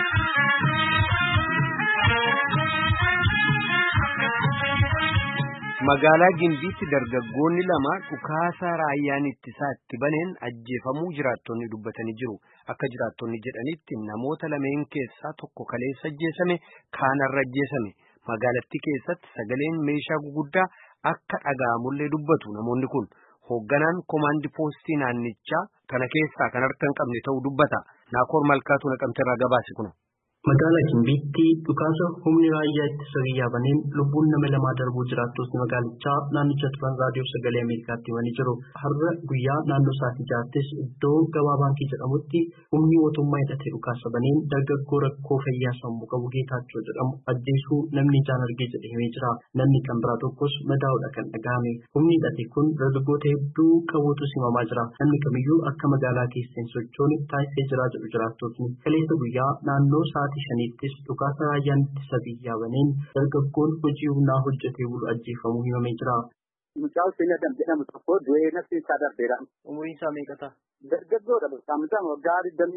Magaalaa Gimbiitti dargaggoonni lama dhukaasa raayyaan ittisaa itti baneen ajjeefamuu jiraattonni dubbatanii jiru. Akka jiraattonni jedhanitti namoota lameen keessaa tokko kaleessa ajjeesame, kaanarra ajjeesame. Magaalattii keessatti sagaleen meeshaa guguddaa akka dhaga'amullee dubbatu namoonni kun. Hoogganaan komaandii poostii naannichaa kana keessaa kan harka hin qabne ta'uu dubbata. Naakoor Malkaatu Naqamteerraa gabaase kuna. Magaalaa Gimbiitti dhukaasa humni raayyaa ittisa biyyaa baneen lubbuun nama lamaa darbuu jiraattonni magaalichaa naannicha turan raadiyoo sagalee Ameerikaatti himanii jiru. Har'a guyyaa naannoo sa'aatii 6:00 iddoo gabaa baankii jedhamutti humni mootummaa hidhatee dhukaasa baneen dargaggoo rakkoo fayyaa sammuu qabu Geetaachoo jedhamu ajjeesuu namni ijaan argee jedhe himee jira. Namni kan biraa tokkos madaa'uudha kan dhaga'ame. Humni hidhate kun dargaggoota hedduu qabuutu himamaa jira. Namni kamiyyuu akka magaalaa keessa hin sochoone taasisee jira jedhu jiraattonni. Kaleessa guyyaa naannoo sa'aatii 5:00 dhukaasa raayyaan ittisa biyyaa baneen dargaggoon hojii humnaa hojjetee bulu ajjeefamuu himamee jira. Mucaan seenaa jedhamu tokko du'ee nafti isaa darbeera. Umuriin isaa meeqa? Dargaggoodha. Saamsaan waggaa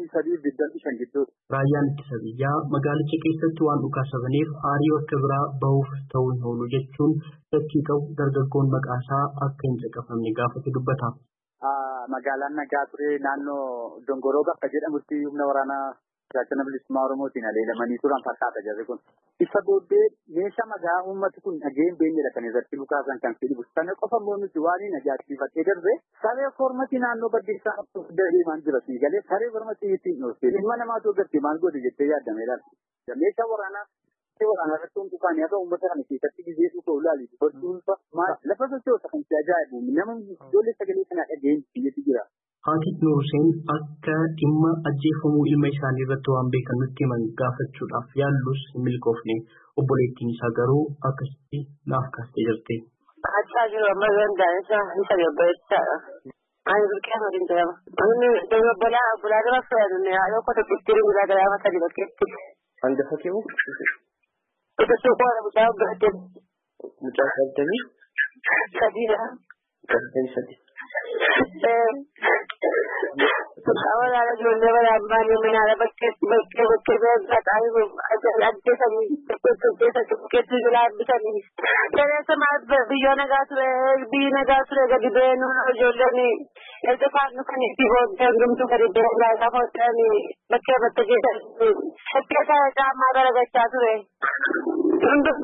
23-25 gidduu. Raayyaan ittisa biyyaa magaalicha keessatti waan dhukaasa baneef aarii akka biraa bahuuf ta'uu hin oolu jechuun shakkii qabu dargaggoon maqaasaa akka hin caqafamne gaafate dubbata. Magaalaan nagaa ture naannoo Dongoroo bakka jedhamutti humna waraanaa Gaachana bilisummaa Oromootiin aleelamanii turan fakkaata jarri kun. Isa booddee meeshaa magaa uummati kun dhageen beeknedha kan irratti lukaasan kan fidhibu. Sana qofa immoo nuti waan hin ajaa'ibsiifattee darbe saree formati naannoo baddeessaa deemaan jira sii galee saree formati ittiin dhoofte. Ilma namaatu agartee maal godhe jettee yaadameedhaan. Meeshaa waraanaa irratti hunduufaan yaa ta'u uummata kana keessatti gizee dhufa ulaali. Hodhuunfa lafa sochoota kan si ajaa'ibu nama ijoollee sagalee kana dhageen biyyetti jira. Haati Nuur Hussein akka dhimma ajjeefamuu ilma isaanii irratti waan beekan nutti himan gaafachuudhaaf yaallus hin milkoofne. Obboleettiin isaa garuu akkasitti naaf kaastee jirti. Achaa jiru amma gandaan isa gabbaa'echaadha. Ani bilqee waliin jedhama. Ani bulaa dura fayyadamne haadha uffata qixxirii bulaa garaama sadi bakkeetti. Hangafa keemu? Ita suuqoodha mucaa biratti. Mucaa saddeetii? Sadiidha. Sadi. Awal ada jualnya berapa ni mana ada paket berkata ini ada sani paket tu jual bisa ni. Jadi sama biar negara gadi benu jual ni. Itu kan itu program tu kari benu lah apa ni paket jadi. Setiap saya marah baca tu. Untuk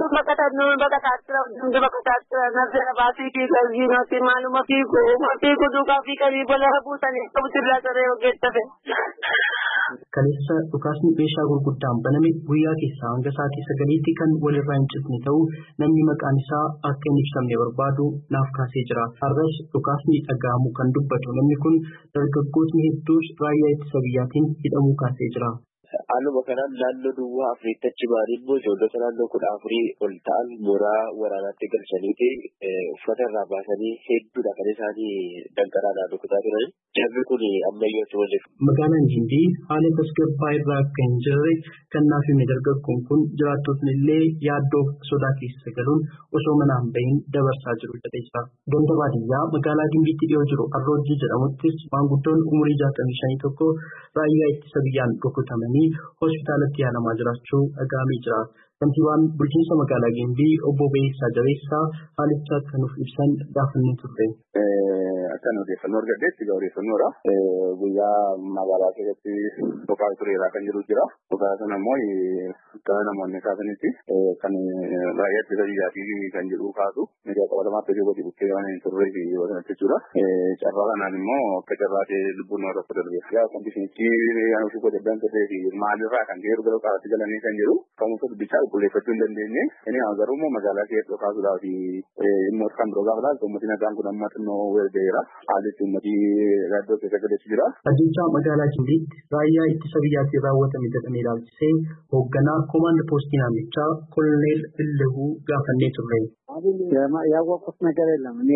makata nazar basi ki kazi nasi malum api ko duka fi kari bola habusan itu sirla kare ogetta fe. Kaleessa dhukaasni meeshaa gurguddaan baname guyyaa keessaa hanga sa'aatii 9:00 kan walirraa hin citne ta'uu namni maqaan isaa akka hin ibsamne barbaadu naaf kaasee jira. Har'as dhukaasni dhaga'amu kan dubbatu namni kun dargaggootni hedduus raayyaa ittisa biyyaatiin hidhamuu kaasee jira. Haaluma kanaan naannoo duwwaa Afriittachi baanii immoo ijoollota naannoo 14 ol ta'an mooraa waraanaatti galchaniiti uffata irraa baasanii hedduudha kan isaanii danqaraadhaan rukutaa turan. Jarri kun ammayyooti waliif. Magaalaan Gimbii haala tasgabbaa irraa akka hin jirre kan naaf hime dargaggoon kun jiraattotni illee yaaddoo sodaa keessa galuun osoo manaan bahin dabarsaa jiru jedheessa. Ganda baadiyyaa magaalaa Gimbiitti dhiyoo jiru Arroojii jedhamuttis maanguddoon umurii 65 tokko raayyaa ittisa biyyaan rukutamanii hospitaalatti yaalamaa jiraachuu dhaga'amee jira. Kantiibaan bulchiinsa magaalaa Gimbii obbo Beessaa Jabeessaa haalicha akka nuuf ibsan gaafannee turre. Akkan odeeffannoo argadheetti odeeffannoodha. Guyyaa magaalaa keessatti dhukaa tureeraa kan jiru jira. Dhukaa sana immoo kan namoonni kaasanitti kan raayyaa ittisa biyyaatii kan jedhu kaasu miidiyaa qabatamaatti hojii gosi bukkee waan hin turree fi wasanatti jechuudha. Carraa kanaan immoo akka carraatee lubbuun nama tokko darbe. Yaa kondisinichi yaanuuf godhadhaan turree fi maalirraa kan ta'e gara qabaatti galanii kan jedhu ka'umsa dubbichaa qulqulleeffachuu hin dandeenye. Inni garuu immoo magaalaa keessatti dhukaasuudhaa fi dhimmoota kan biroo gaafa laatu uummatni nagaan kun amma xinnoo weerdeera. Haalli uummatii yaaddoo keessa galeessu jira. Ajjechaa magaalaa Gimbiitti raayyaa ittisa biyyaatiin raawwatame jedhamee ilaalchisee hoogganaa komaand poostii naannichaa Koloneel Illihuu gaafannee turre. ያወቁት ነገር የለም እኔ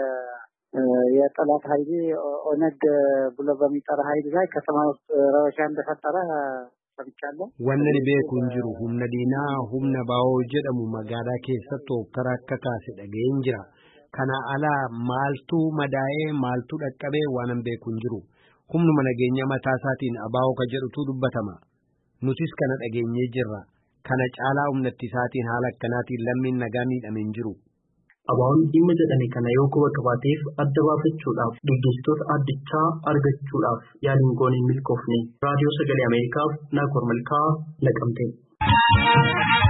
የጠላት ኃይል ኦነግ ብሎ በሚጠራ ኃይል ላይ ከተማ ውስጥ ረብሻ እንደፈጠረ ሰምቻለሁ። ወነን ቤኩን ጅሩ ሁምነ ዲና ሁምነ ባኦ ጀደሙ መጋዳ keessatti hokkara akka kaase dhageen jira. Kana ala maaltu madaa'ee maaltu dhaqqabee waanan beekun jiru. Humnuma nageenya mataa isaatiin abaa'oo ka jedhutu dubbatama. nutis kana dhageenyee jirra. Kana caalaa humnatti isaatiin haala akkanaatiin lammiin nagaa miidhame hin jiru. Abaa'oon dhimma jedhame kana yoo quba qabaateef adda baafachuudhaaf gaggeessitoota addichaa argachuudhaaf yaaliin goone hin milkoofne. Raadiyoo Sagalee Ameerikaaf Naakoor Malkaa Naqamtee.